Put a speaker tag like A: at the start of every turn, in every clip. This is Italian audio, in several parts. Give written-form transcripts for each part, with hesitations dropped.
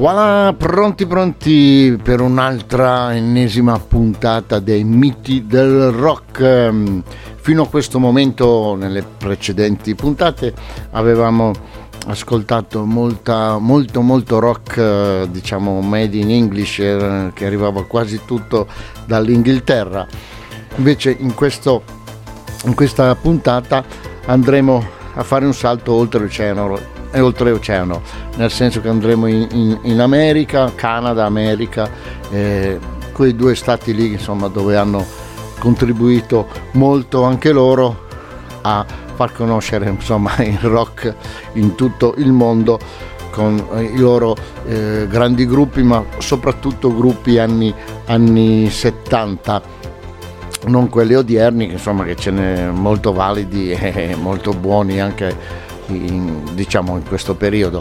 A: Voilà, pronti per un'altra ennesima puntata dei miti del rock. Fino a questo momento, nelle precedenti puntate, avevamo ascoltato molto rock, diciamo made in English, che arrivava quasi tutto dall'Inghilterra. Invece in questa puntata andremo a fare un salto oltreoceano, nel senso che andremo in America, Canada, quei due stati lì, insomma, dove hanno contribuito molto anche loro a far conoscere, insomma, il rock in tutto il mondo con i loro grandi gruppi, ma soprattutto gruppi anni 70, non quelli odierni, insomma, che ce ne molto validi e molto buoni anche in questo periodo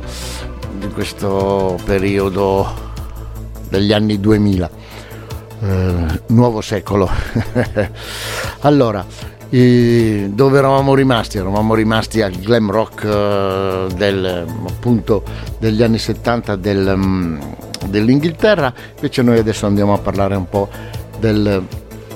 A: degli anni 2000, nuovo secolo. Allora, dove eravamo rimasti? Eravamo rimasti al glam rock degli anni 70 dell'Inghilterra. Invece noi adesso andiamo a parlare un po' del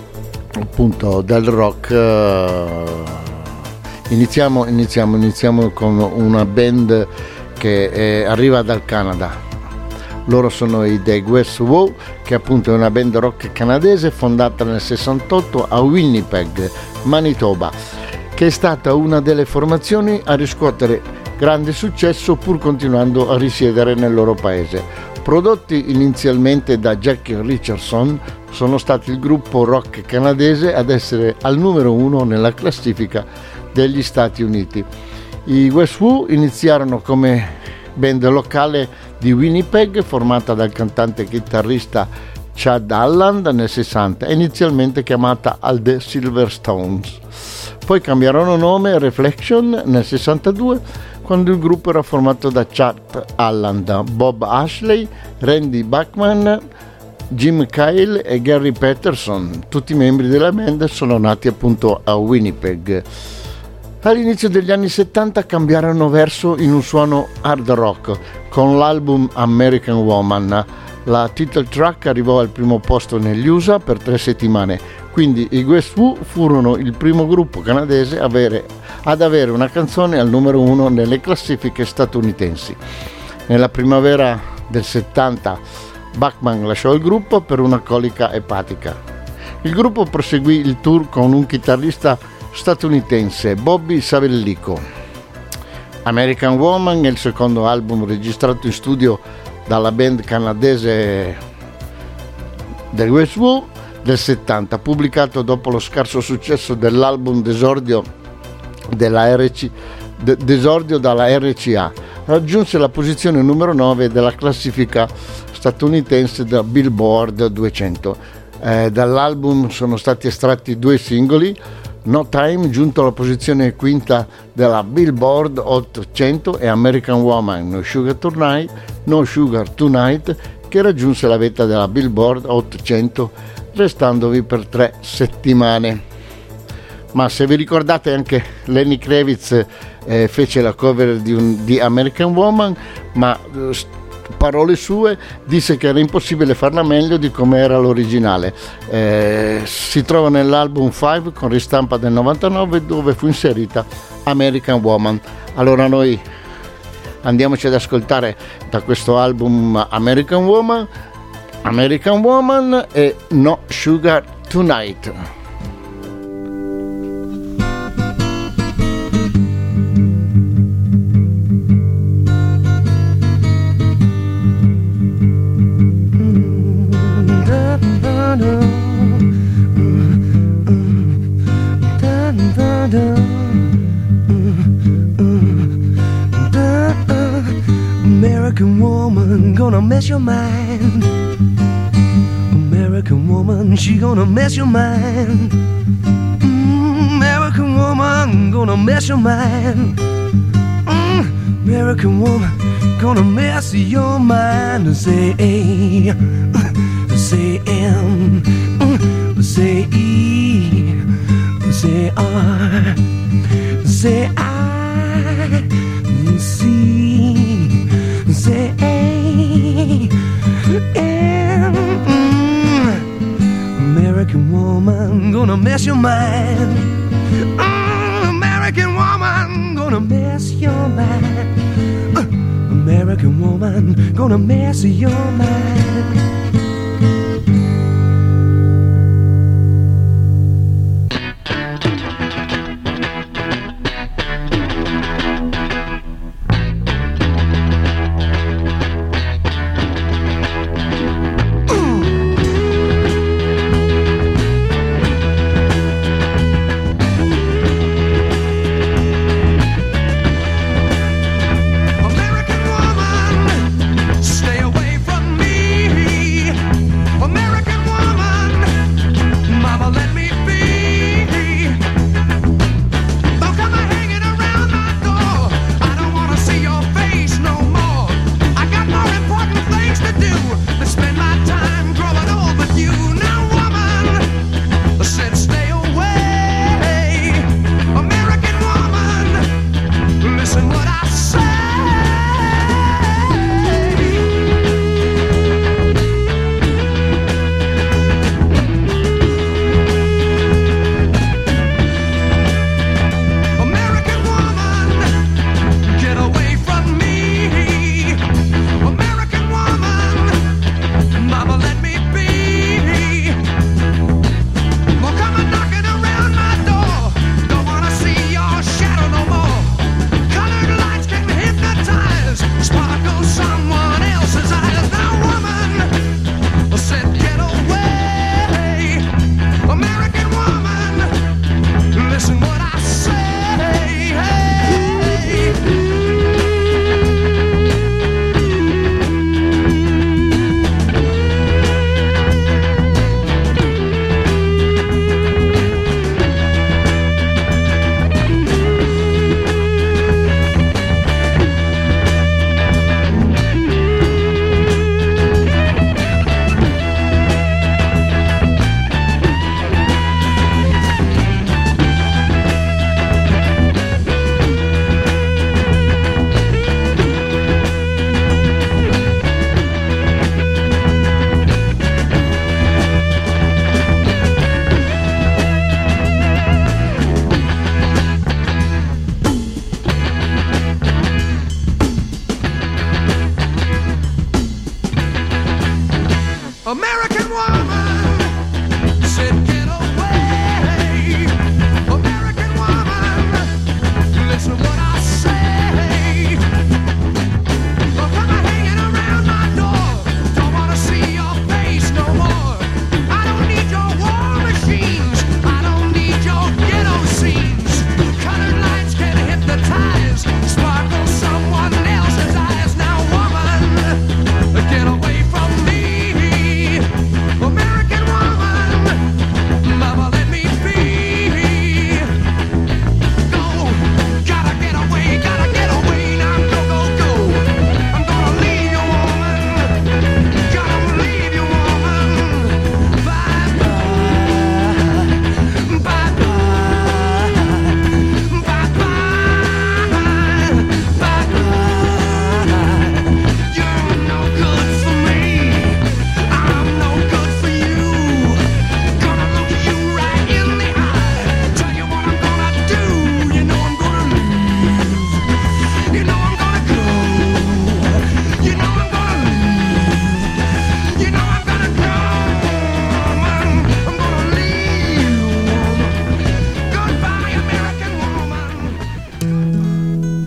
A: rock. Iniziamo con una band che arriva dal Canada. Loro sono i The Guess Who, che appunto è una band rock canadese fondata nel 68 a Winnipeg, Manitoba, che è stata una delle formazioni a riscuotere grande successo pur continuando a risiedere nel loro paese. Prodotti inizialmente da Jackie Richardson, sono stati il gruppo rock canadese ad essere al numero 1 nella classifica degli Stati Uniti. I Guess Who iniziarono come band locale di Winnipeg, formata dal cantante e chitarrista Chad Alland nel 60, inizialmente chiamata The Silverstones. Poi cambiarono nome a Reflection nel 62, quando il gruppo era formato da Chad Alland, Bob Ashley, Randy Bachman, Jim Kyle e Gary Patterson. Tutti i membri della band sono nati appunto a Winnipeg. All'inizio degli anni 70 cambiarono verso in un suono hard rock con l'album American Woman. La title track arrivò al primo posto negli USA per 3 settimane, quindi i Guess Who furono il primo gruppo canadese ad avere una canzone al numero 1 nelle classifiche statunitensi. Nella primavera del 70 Bachman lasciò il gruppo per una colica epatica. Il gruppo proseguì il tour con un chitarrista statunitense, Bobby Savellico. American Woman è il secondo album registrato in studio dalla band canadese The Guess Who del 70, pubblicato dopo lo scarso successo dell'album d'esordio dalla RCA. Raggiunse la posizione numero 9 della classifica statunitense da Billboard 200. Dall'album sono stati estratti 2 singoli: No Time, giunto alla posizione quinta della Billboard 800, e American Woman, No Sugar Tonight, che raggiunse la vetta della Billboard 800, restandovi per 3 settimane. Ma se vi ricordate, anche Lenny Kravitz fece la cover di American Woman, ma parole sue, disse che era impossibile farla meglio di come era l'originale. Si trova nell'album 5 con ristampa del 99, dove fu inserita American Woman. Allora noi andiamoci ad ascoltare da questo album American Woman e No Sugar Tonight.
B: American woman gonna mess your mind. American woman, she gonna mess your mind. American woman gonna mess your mind. American woman gonna mess your mind. Say A, say M, say E, say R, say I, C, say A, woman, gonna mess your mind. American woman, gonna mess your mind. American woman, gonna mess your mind. American woman said get away. American woman, listen what I say. Don't come hanging around my door. Don't wanna see your face no more. I don't need your war machines. I don't need your ghetto scenes. Colored lights can hypnotize, sparkle someone else's eyes. Now woman, get away from me. American woman, mama let me be. Go, gotta get away now, go, go, go. I'm gonna leave you, woman, gotta leave you, woman. Bye bye, bye bye, bye bye, bye bye. You're no good for me, I'm no good for you. Gonna look you right in the eye, tell you what I'm gonna do. You know I'm gonna leave, you know I'm gonna go, you know I'm gonna leave, you know I'm gonna go, woman. I'm gonna leave you, woman. Goodbye, American woman.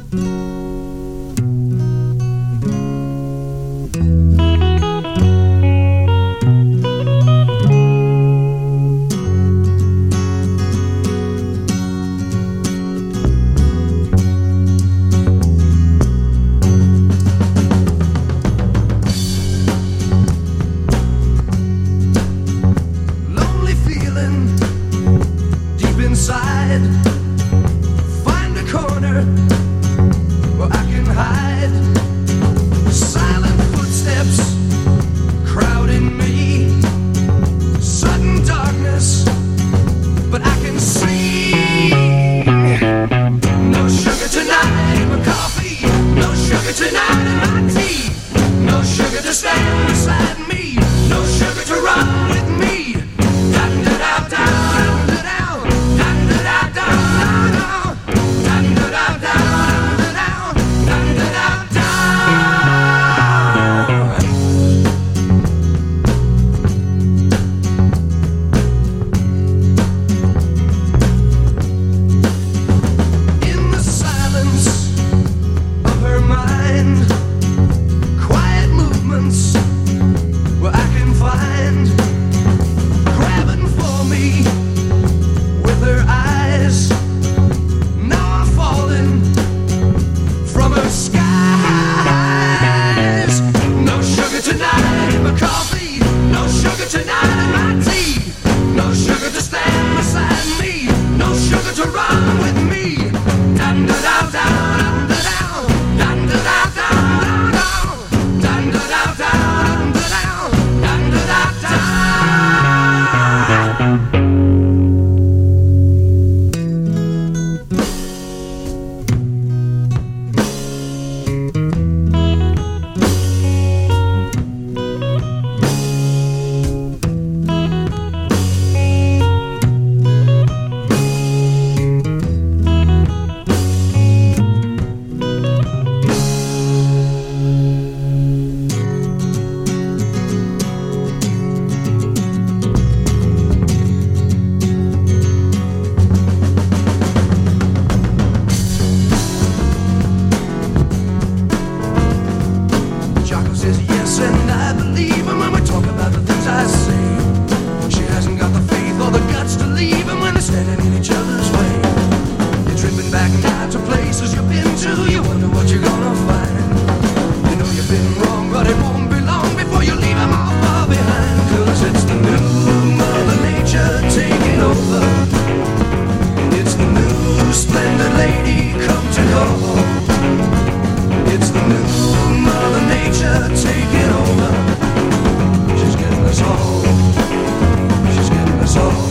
B: Lonely feeling deep inside. Find a corner where I can hide. Silent footsteps crowding me. Sudden darkness, but I can see. No sugar tonight in my coffee. No sugar tonight in my tea. No sugar to stand beside me. No sugar to run with me. Da da da da. to run with me. Dun da da da da da, dun da da da da, dun da da da da, dun da da da. Jocko says yes, and I believe him when we talk about the things I say. She hasn't got the faith or the guts to leave him when they're standing in each other's way. You're tripping back now to places you've been to. You wonder what you're gonna find. You know you've been wrong, but it won't be long before you leave him all far behind. 'Cause it's the new Mother Nature taking over. It's the new splendid lady come to go home. It's the new Mother Nature taking over. She's getting us all. She's getting us all.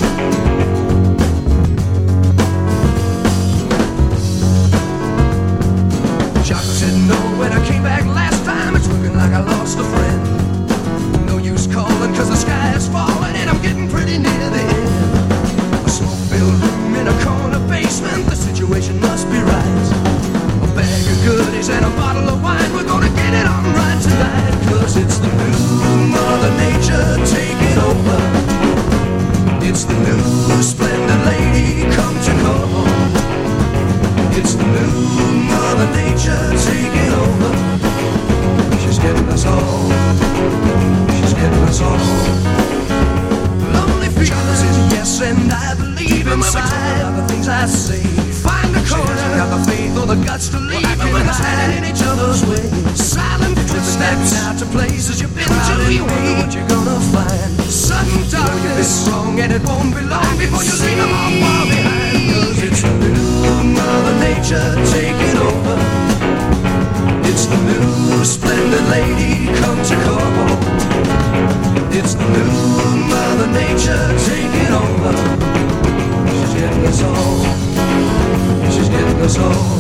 B: Jocko said no when I came back last time. It's looking like I lost a friend. No use calling 'cause the sky is falling and I'm getting pretty near the end. A smoke-filled room in a corner basement. The situation must be right. A bag of goodies and a bottle of wine. We're gonna get it on right tonight. 'Cause it's the new Mother Nature taking over. It's the new splendid lady come to go home. It's the new Mother Nature taking over. She's getting us all. She's getting us all. Lonely feeling says yes, and I believe inside of the things I say. Find the corner, she hasn't got the faith or the guts to leave him when they're standing in each other's way. Silent footsteps out to places you've been to. You wonder what you're gonna find. Sudden darkness, wrong, and it won't be long before you leave them all far behind. 'Cause it's the new Mother Nature taking over. It's the new splendid lady come to call. It's the new Mother Nature taking over. She's getting us all. She's getting us all.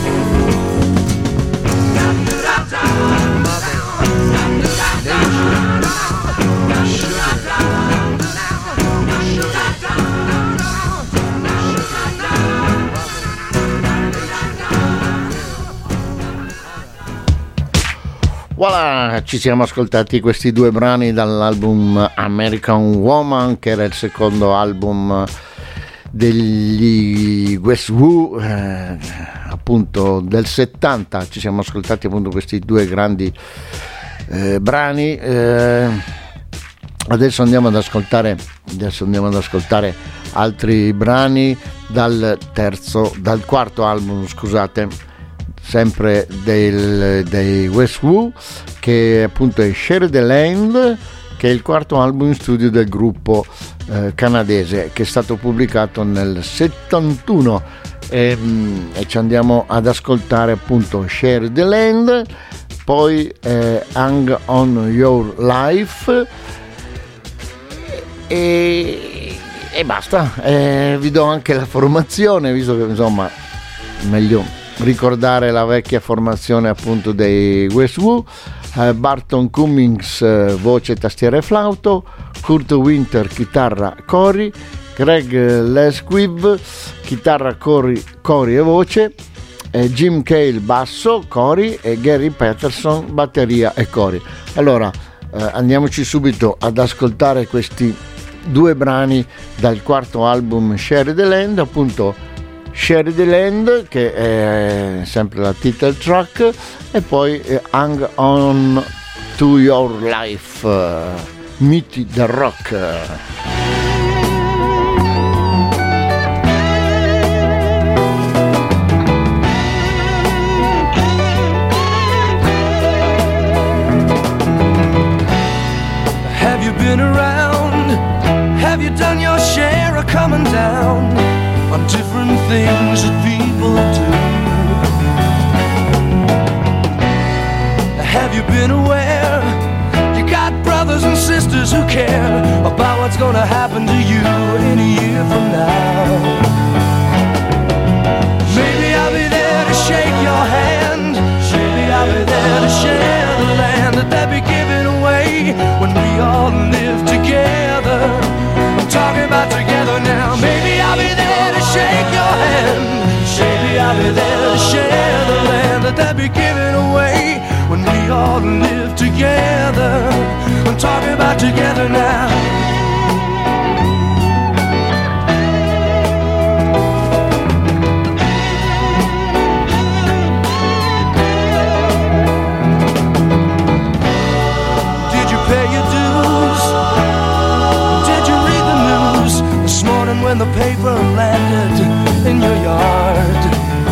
A: Voilà, ci siamo ascoltati questi due brani dall'album American Woman, che era il secondo album degli Guess Who, appunto del 70. Ci siamo ascoltati appunto questi due grandi brani. Adesso andiamo ad ascoltare altri brani dal quarto album, scusate, sempre dei Guess Who, che appunto è Share the Land, che è il quarto album in studio del gruppo canadese, che è stato pubblicato nel 71, e ci andiamo ad ascoltare appunto Share the Land, poi Hang on Your Life e basta. Vi do anche la formazione, visto che insomma meglio ricordare la vecchia formazione appunto dei Guess Who. Barton Cummings voce, tastiera e flauto, Kurt Winter chitarra, cori, Greg Lesquiv chitarra, cori e voce, Jim Cale basso, cori, e Gary Patterson batteria e cori. Allora andiamoci subito ad ascoltare questi due brani dal quarto album Share the Land, appunto Share the Land, che è sempre la title track, e poi Hang on to Your Life, Meet the Rock.
B: Have you been around? Have you done your share of coming down? on different things that people do. Have you been aware? You got brothers and sisters who care about what's gonna happen to you in a year from now. Maybe I'll be there to shake your hand. Maybe I'll be there to share the land that they'll be giving away when we all live together. I'm talking about together now. Maybe I'll be there to shake your hand. Maybe I'll be there to share the land that they'll be giving away when we all live together. I'm talking about together now. Did you pay your dues? Did you read the news this morning when the paper landed in your yard?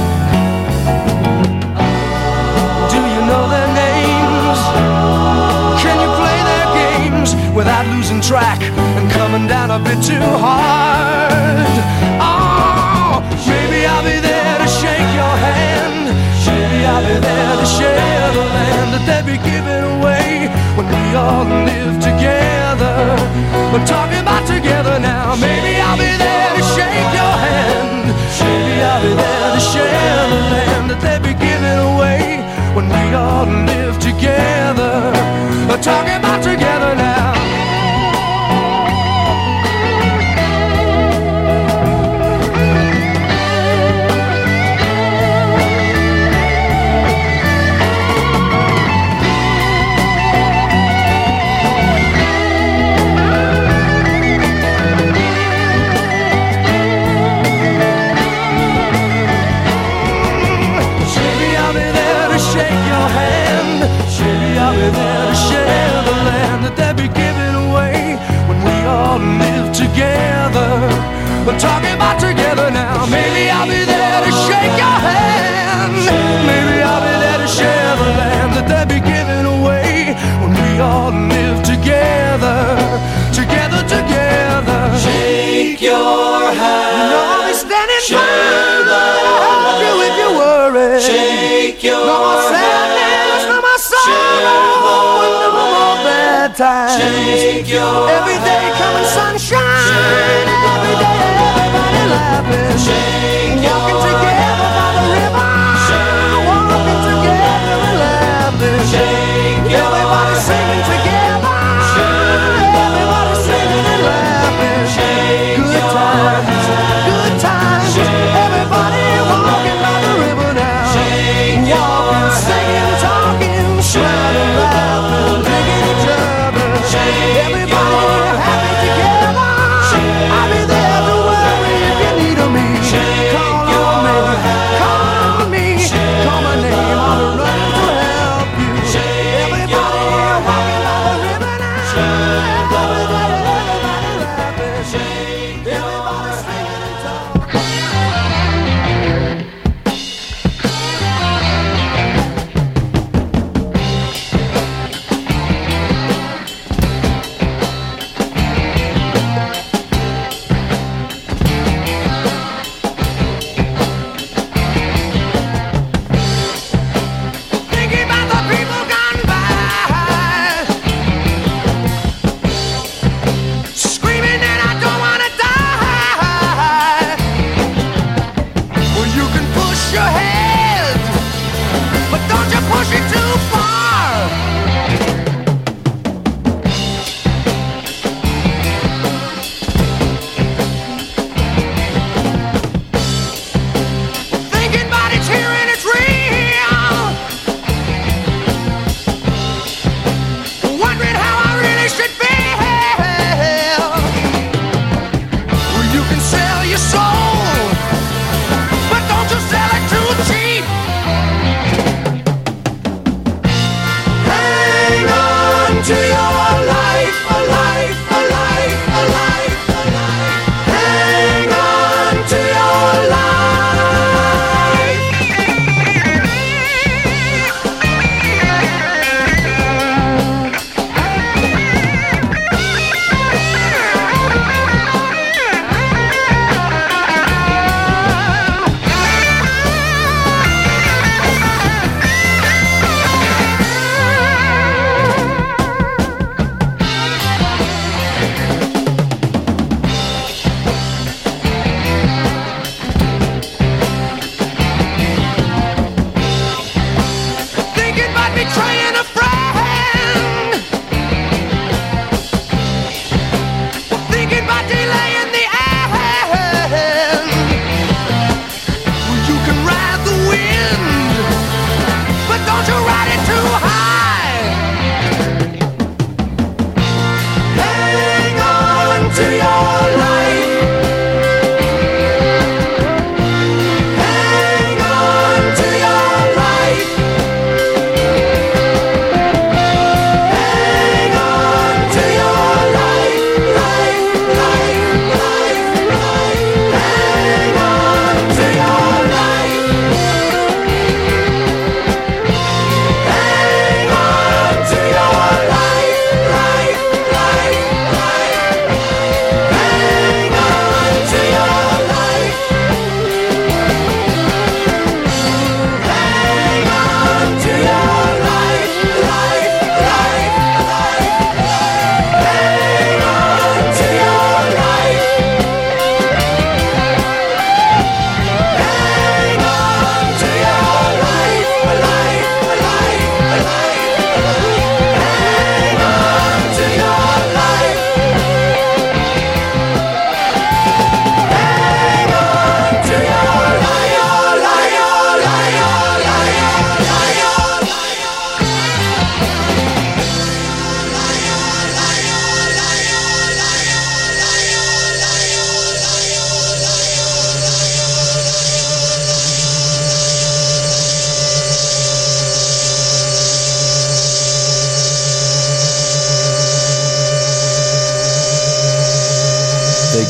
B: Do you know their names? Can you play their games without losing track and coming down a bit too hard? Oh, maybe I'll be there to shake your hand. Maybe I'll be there to share the land that they'll be giving away when we all live together. We're talking about together now. Maybe I'll be there to shake your hand. Maybe I'll be there to share the land that they'll be giving away when we all live together. We're talking about together now. I'll be there to share the land that they'll be giving away when we all live together. We're talking about together now. Maybe I'll be there to shake your hand. Maybe I'll be there to share the land that they'll be giving away when we all live together. Together, together. Shake your hand. You know I'll be standing by to help you if you worry. Shake your hand. No more sadness, no more sorrow, no more bad times. Shake your every day coming sunshine. Every day everybody laughing. Shake walking together by the river. Walking together and laughing. Shake everybody singing together. Everybody singing and laughing. Good times, good times. Everybody walking by the river now. Walking, singing, talking, smiling, laughing, digging each other. Everybody happy together. I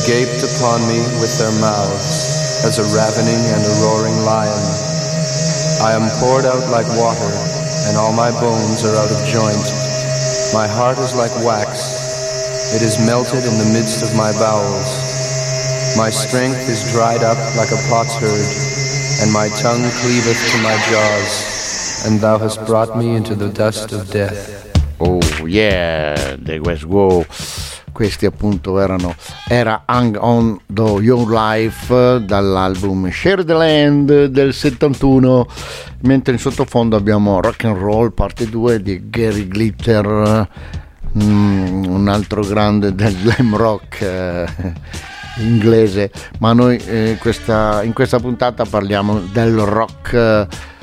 C: gaped upon me with their mouths, as a ravening and a roaring lion. I am poured out like water, and all my bones are out of joint. My heart is like wax, it is melted in the midst of my bowels. My strength is dried up like a potsherd, and my tongue cleaveth to my jaws, and thou hast brought me into the dust of death.
A: Oh yeah, The West Wall. Questi appunto era Hang On To Your Life dall'album Share the Land del 71, mentre in sottofondo abbiamo Rock and Roll parte 2 di Gary Glitter, un altro grande del glam rock inglese, ma noi in questa puntata parliamo del rock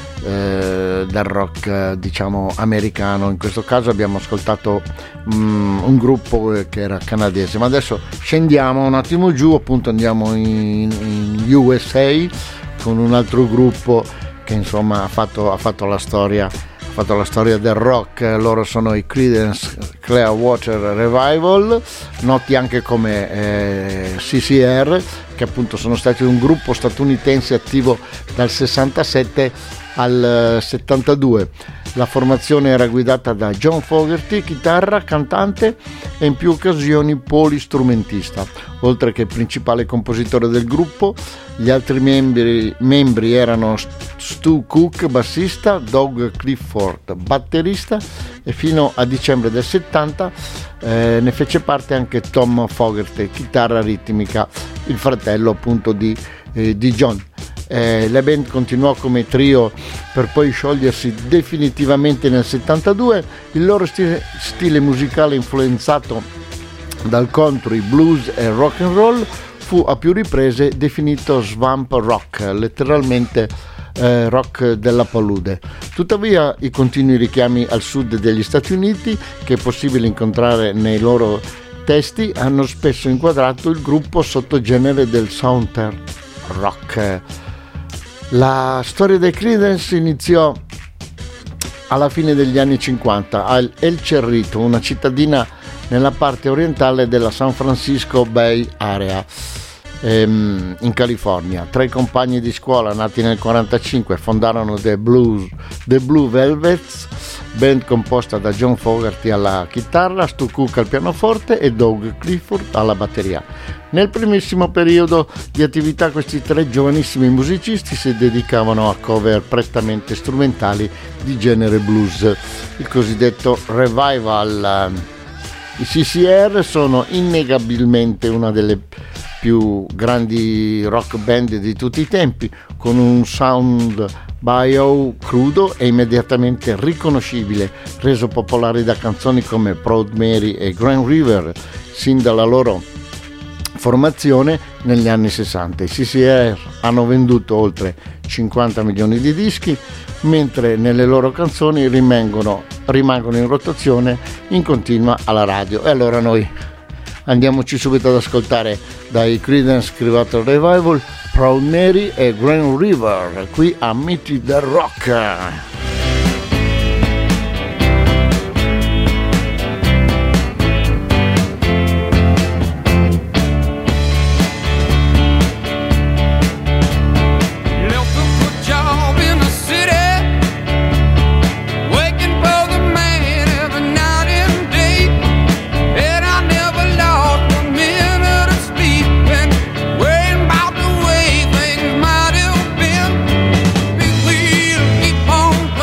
A: diciamo americano. In questo caso abbiamo ascoltato un gruppo che era canadese, ma adesso scendiamo un attimo giù, appunto andiamo in USA con un altro gruppo che insomma ha fatto la storia del rock. Loro sono i Creedence Clearwater Revival, noti anche come CCR, che appunto sono stati un gruppo statunitense attivo dal 67 al 72. La formazione era guidata da John Fogerty, chitarra, cantante e in più occasioni polistrumentista. Oltre che principale compositore del gruppo, gli altri membri erano Stu Cook, bassista, Doug Clifford, batterista, e fino a dicembre del 70 ne fece parte anche Tom Fogerty, chitarra ritmica, il fratello appunto di John. La band continuò come trio per poi sciogliersi definitivamente nel 72. Il loro stile musicale, influenzato dal country, blues e rock and roll, fu a più riprese definito swamp rock, letteralmente rock della palude. Tuttavia i continui richiami al sud degli Stati Uniti, che è possibile incontrare nei loro testi, hanno spesso inquadrato il gruppo sotto genere del southern rock. La storia dei Creedence iniziò alla fine degli anni 50 a El Cerrito, una cittadina nella parte orientale della San Francisco Bay Area, in California. Tre compagni di scuola nati nel 1945 fondarono The Blue Velvets, band composta da John Fogerty alla chitarra, Stu Cook al pianoforte e Doug Clifford alla batteria. Nel primissimo periodo di attività questi tre giovanissimi musicisti si dedicavano a cover prettamente strumentali di genere blues, il cosiddetto revival. I CCR sono innegabilmente una delle più grandi rock band di tutti i tempi, con un sound bio crudo e immediatamente riconoscibile, reso popolare da canzoni come Proud Mary e Grand River sin dalla loro formazione negli anni 60. I CCR hanno venduto oltre 50 milioni di dischi, mentre nelle loro canzoni rimangono in rotazione in continua alla radio. E allora noi andiamoci subito ad ascoltare dai Creedence Clearwater Revival Proud Mary e Grand River qui a Meet the Rock.
B: Keep on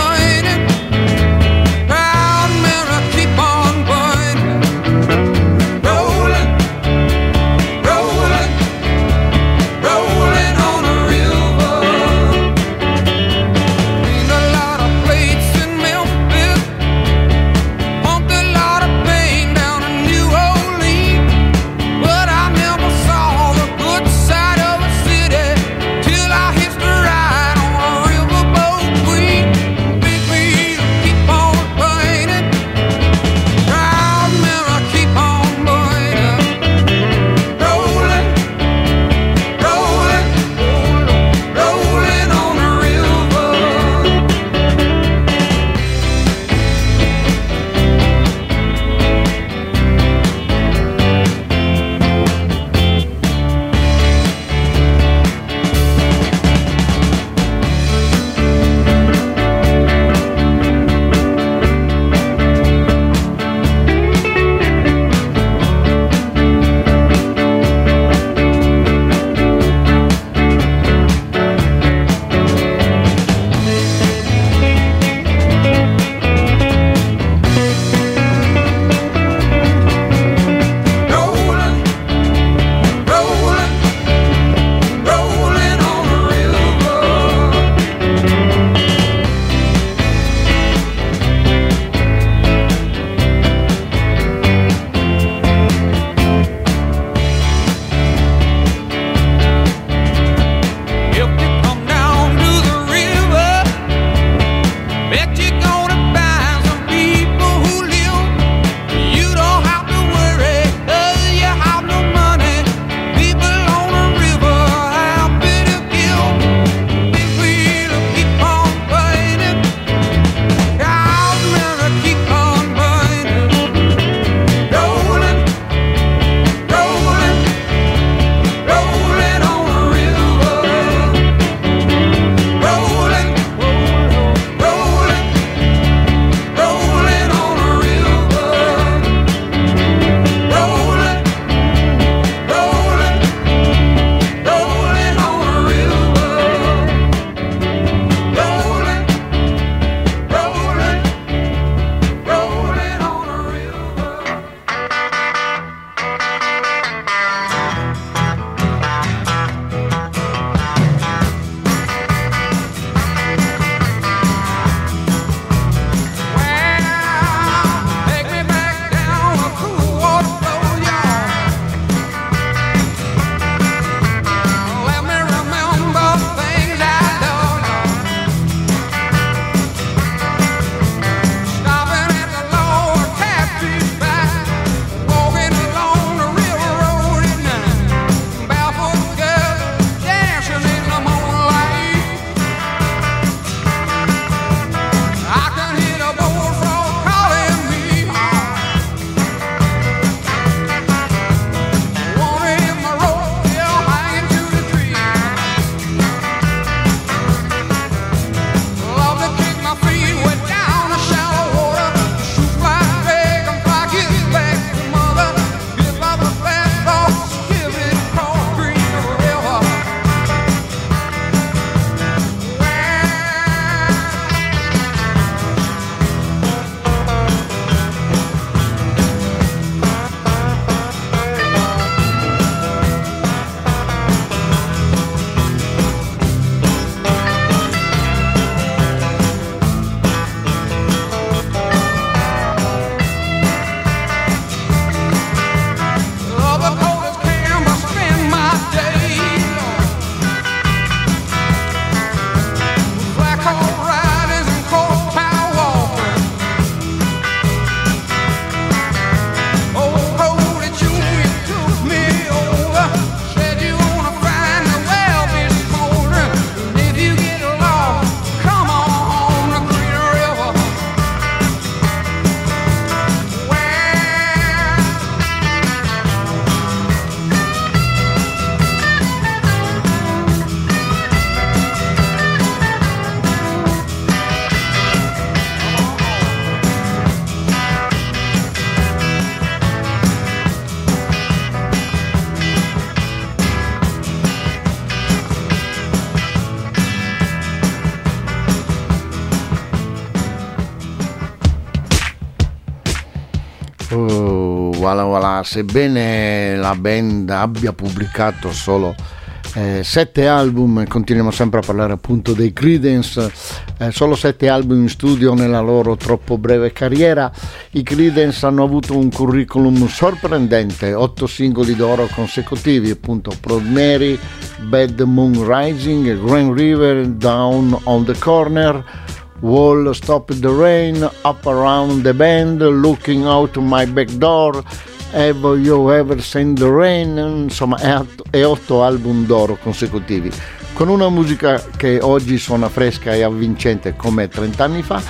A: voilà voilà, sebbene la band abbia pubblicato solo 7 album, continuiamo sempre a parlare appunto dei Creedence, solo 7 album in studio nella loro troppo breve carriera. I Creedence hanno avuto un curriculum sorprendente, 8 singoli d'oro consecutivi, appunto Proud Mary, Bad Moon Rising, Grand River, Down on the Corner, Wall, Stop the Rain, Up Around the Bend, Looking Out My Back Door, Have You Ever Seen the Rain, insomma è 8 album d'oro consecutivi, con una musica che oggi suona fresca e avvincente come 30 anni fa,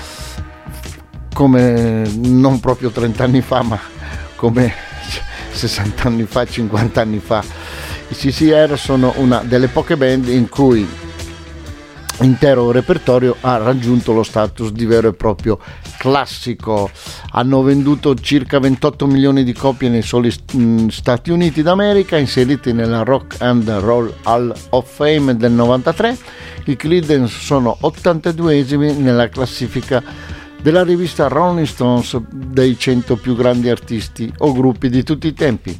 A: come non proprio 30 anni fa, ma come 60 anni fa, 50 anni fa. I CCR sono una delle poche band in cui l'intero repertorio ha raggiunto lo status di vero e proprio classico. Hanno venduto circa 28 milioni di copie nei soli Stati Uniti d'America, inseriti nella Rock and Roll Hall of Fame del 93. I Creedence sono 82esimi nella classifica della rivista Rolling Stones dei 100 più grandi artisti o gruppi di tutti i tempi.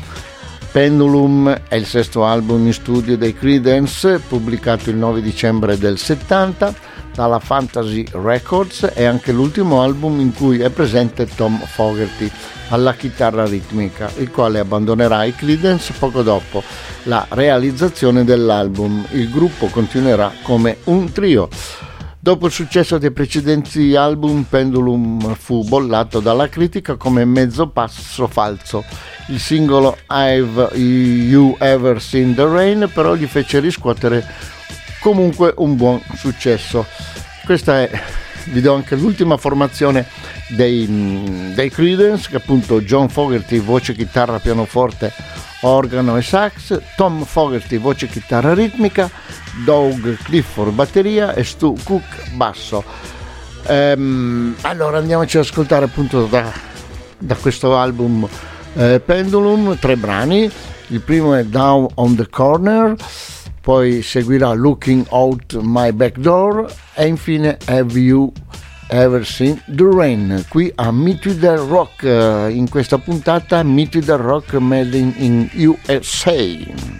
A: Pendulum è il sesto album in studio dei Creedence, pubblicato il 9 dicembre del 70 dalla Fantasy Records, è anche l'ultimo album in cui è presente Tom Fogerty alla chitarra ritmica, il quale abbandonerà i Creedence poco dopo la realizzazione dell'album. Il gruppo continuerà come un trio. Dopo il successo dei precedenti album, Pendulum fu bollato dalla critica come mezzo passo falso. Il singolo Have You Ever Seen the Rain però gli fece riscuotere comunque un buon successo. Questa è, vi do anche l'ultima formazione dei Creedence, che appunto John Fogerty, voce, chitarra, pianoforte, organo e sax, Tom Fogerty, voce, chitarra ritmica, Doug Clifford, batteria e Stu Cook, basso. Allora andiamoci ad ascoltare appunto da questo album Pendulum 3 brani. Il primo è Down on the Corner, poi seguirà Looking Out My Back Door e infine Have You Ever Seen the Rain, qui a Meet with the Rock, in questa puntata Meet with the Rock made in USA.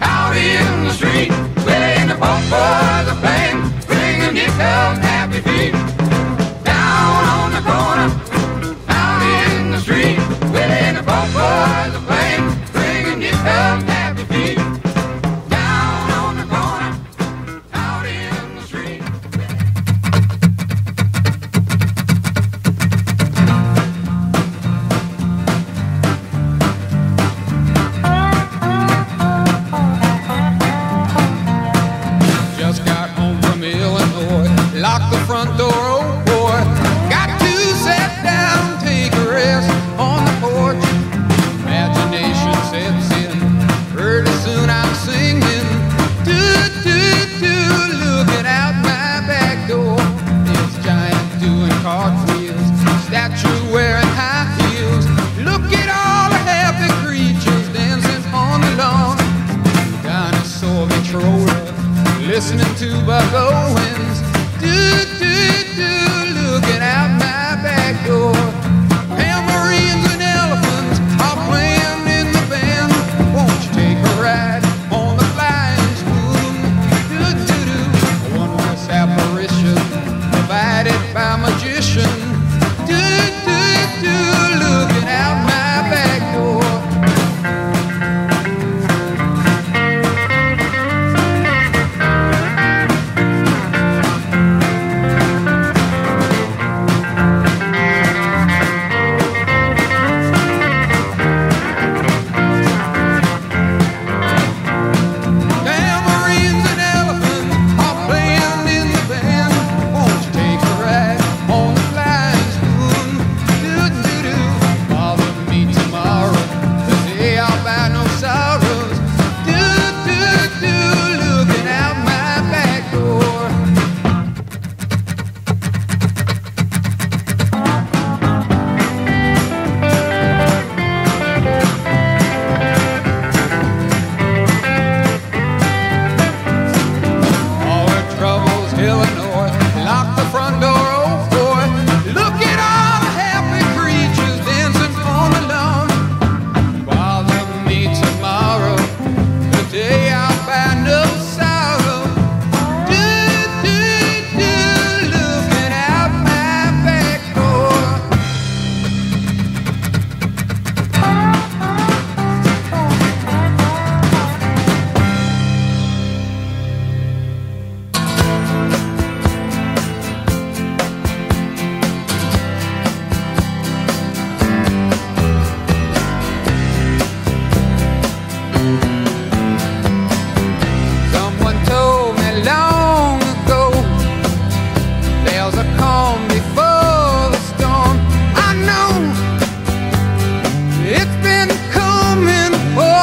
B: Happy feet.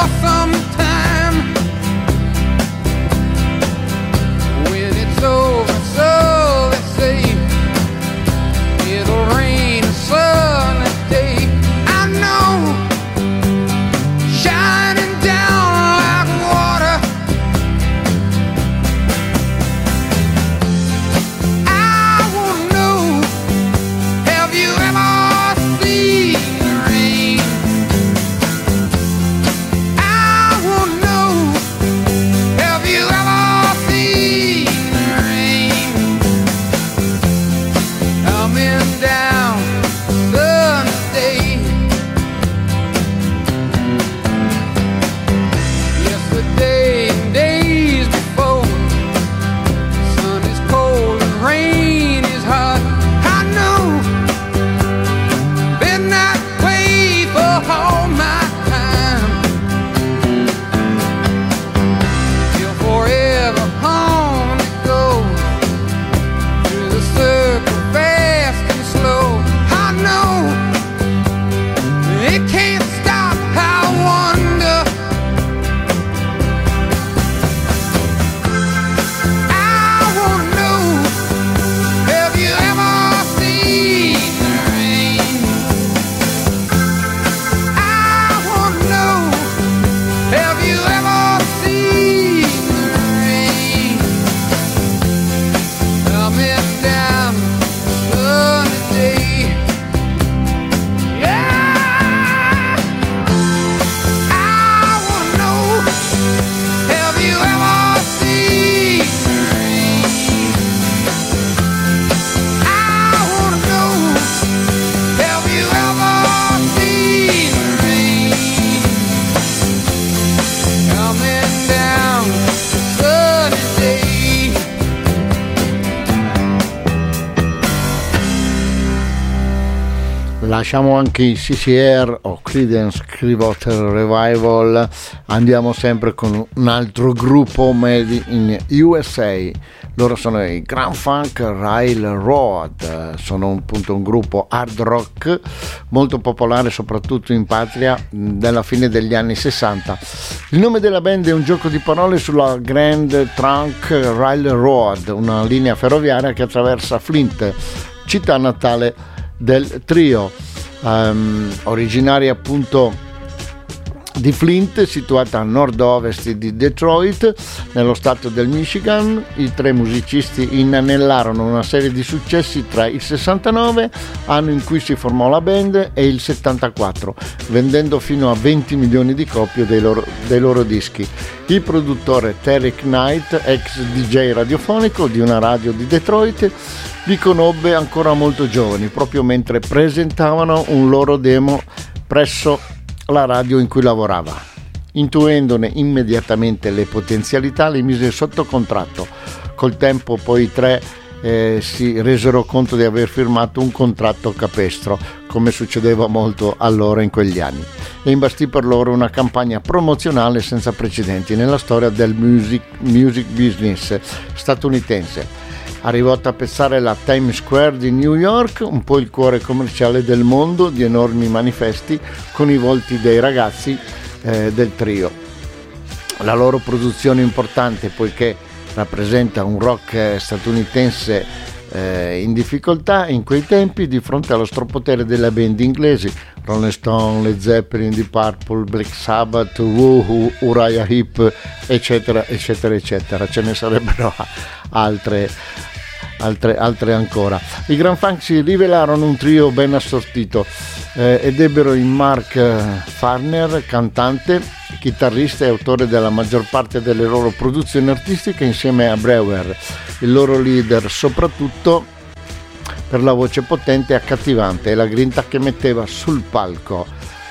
B: for some time. When it's over, so they say, it'll rain a sunny day. I know, shining down like water. I wanna know, have you ever seen the rain? I wanna know, have you ever seen the rain? Coming down Sunday. Yesterday and days before, sun is cold and rain is hot. I know, been that way for all my time. Till forever on it goes, through the circle fast and slow. I know, it can't stop. I wonder, I wanna know, have you ever seen the rain? I wanna know, have you ever seen the rain? Coming down Sunday. Yeah, I wanna know, have you ever seen the rain? I wanna know, have you ever seen the rain? Coming down Sunday.
A: Lasciamo anche i CCR o Creedence Clearwater Revival, andiamo sempre con un altro gruppo made in USA. Loro sono i Grand Funk Railroad, sono appunto un gruppo hard rock molto popolare soprattutto in patria della fine degli anni 60. Il nome della band è un gioco di parole sulla Grand Trunk Railroad, una linea ferroviaria che attraversa Flint, città natale del trio, originaria appunto di Flint, situata a nord-ovest di Detroit, nello stato del Michigan. I tre musicisti inanellarono una serie di successi tra il 69, anno in cui si formò la band, e il 74, vendendo fino a 20 milioni di copie dei loro dischi. Il produttore Terry Knight, ex DJ radiofonico di una radio di Detroit, li conobbe ancora molto giovani, proprio mentre presentavano un loro demo presso la radio in cui lavorava. Intuendone immediatamente le potenzialità, li mise sotto contratto. Col tempo poi i tre si resero conto di aver firmato un contratto capestro, come succedeva molto allora in quegli anni, e imbastì per loro una campagna promozionale senza precedenti nella storia del music business statunitense. Arrivò a tappezzare la Times Square di New York, un po' il cuore commerciale del mondo, di enormi manifesti con i volti dei ragazzi del trio. La loro produzione importante, poiché rappresenta un rock statunitense in difficoltà in quei tempi di fronte allo strapotere delle band inglesi, Rolling Stone, Led Zeppelin, Deep Purple, Black Sabbath, Who, Uriah Heep, eccetera eccetera eccetera. Ce ne sarebbero altre ancora. I Grand Funk si rivelarono un trio ben assortito ed ebbero in Mark Farner, cantante, chitarrista e autore della maggior parte delle loro produzioni artistiche, insieme a Brewer, il loro leader, soprattutto per la voce potente e accattivante e la grinta che metteva sul palco.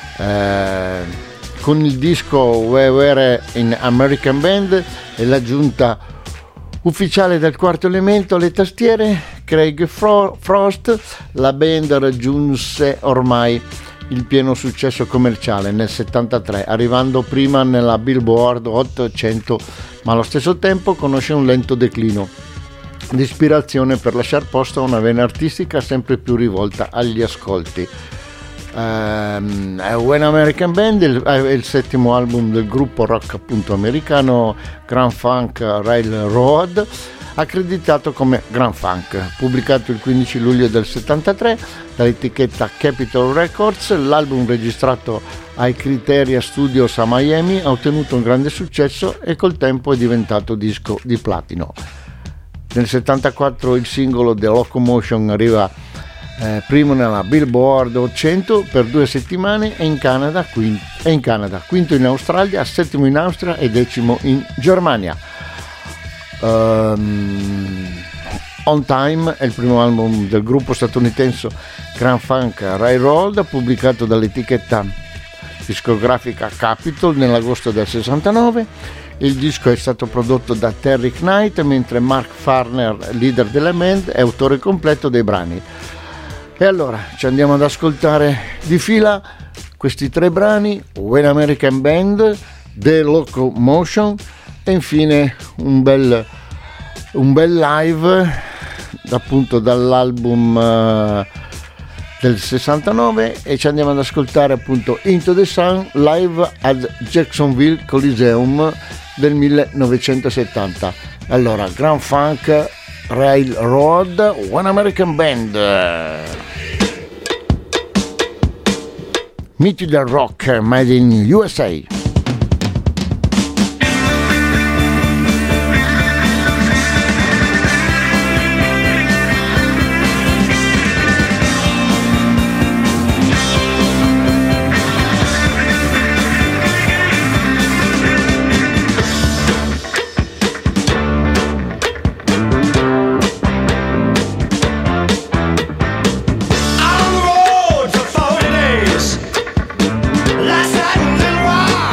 A: Con il disco We Were in American Band e l'aggiunta ufficiale del quarto elemento, le tastiere, Craig Frost, la band raggiunse ormai il pieno successo commerciale nel 73, arrivando prima nella Billboard 800, ma allo stesso tempo conosce un lento declino di ispirazione per lasciar posto a una vena artistica sempre più rivolta agli ascolti. When American Band è il settimo album del gruppo rock appunto americano Grand Funk Railroad, accreditato come Grand Funk, pubblicato il 15 luglio del 73 dall'etichetta Capitol Records. L'album, registrato ai Criteria Studios a Miami, ha ottenuto un grande successo e col tempo è diventato disco di platino. Nel 74 il singolo The Locomotion arriva primo nella Billboard 100 per 2 settimane e in Canada, quinto in Australia, settimo in Austria e decimo in Germania. On Time è il primo album del gruppo statunitense Grand Funk Railroad, pubblicato dall'etichetta discografica Capitol nell'agosto del 69. Il disco è stato prodotto da Terry Knight, mentre Mark Farner, leader della band, è autore completo dei brani. E allora ci andiamo ad ascoltare di fila questi 3 brani: When American Band, The Locomotion e infine un bel live appunto dall'album del 69, e ci andiamo ad ascoltare appunto Into the Sun live at Jacksonville Coliseum del 1970. Allora, Grand Funk Railroad, One American Band. Miti del rock made in USA.
B: On the road for 40 days. Last night in Rock.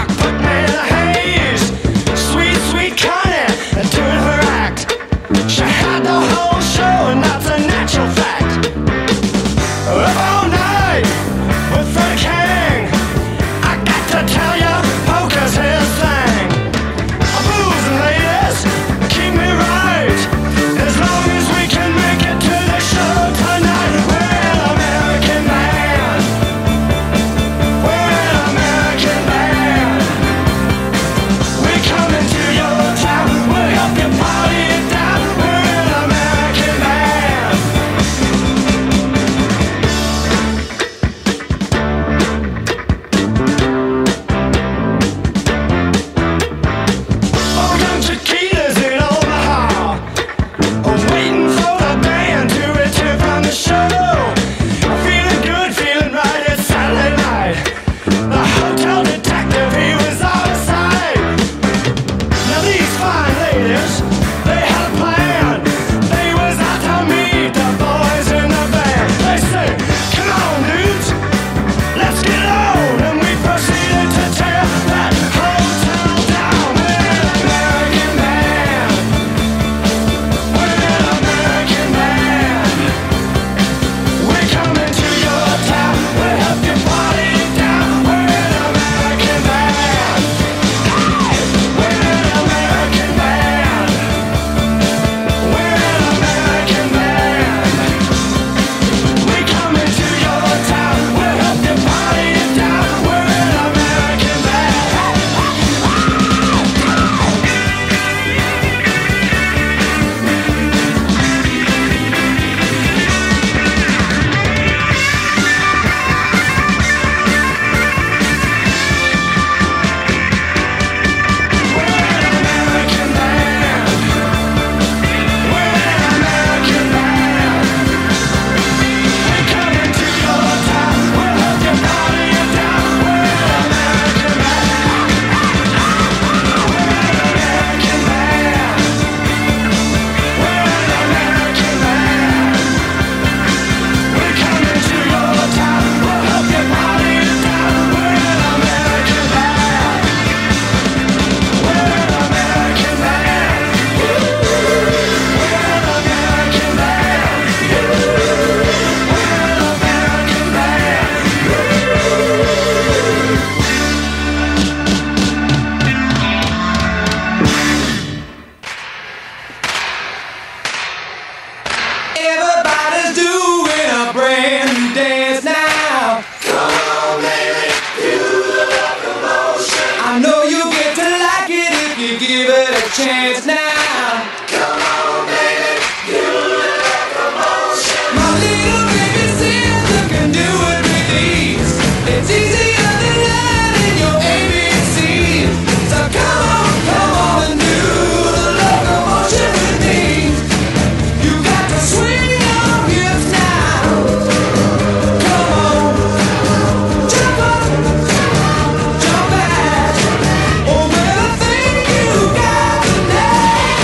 B: chance now. Come on, baby, do the locomotion. My little baby sister can do it with ease. It's easier than learning your ABC. So come on and do the locomotion with me. You got to swing your hips now. Come on, jump up, jump back. Oh, well, I think you got the knack.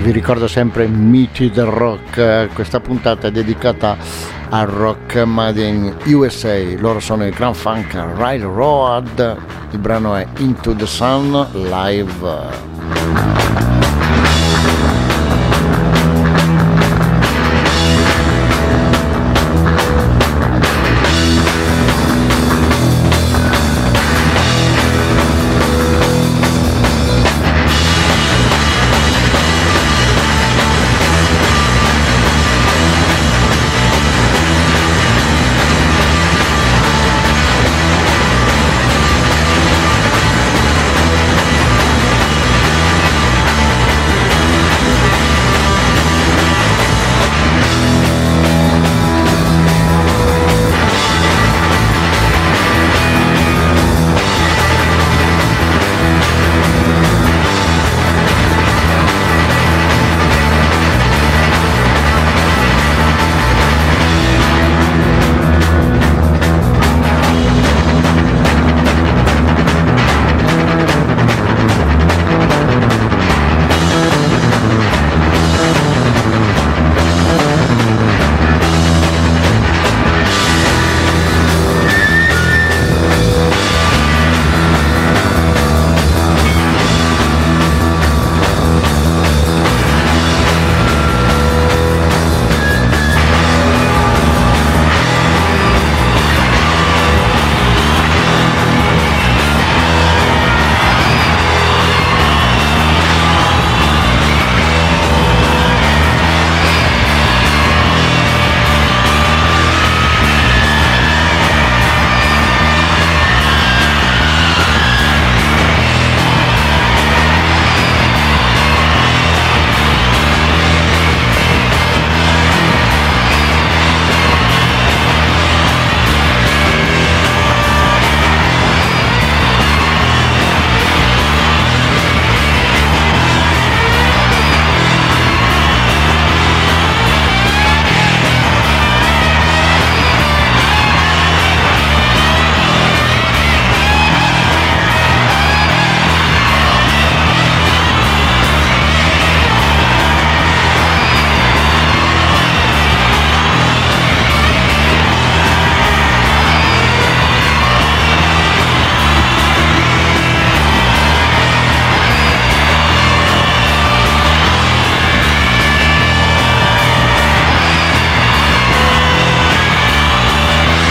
A: Vi ricordo sempre miti del rock, questa puntata è dedicata al rock made in USA. Loro sono i Grand Funk Railroad, il brano è Into the Sun Live.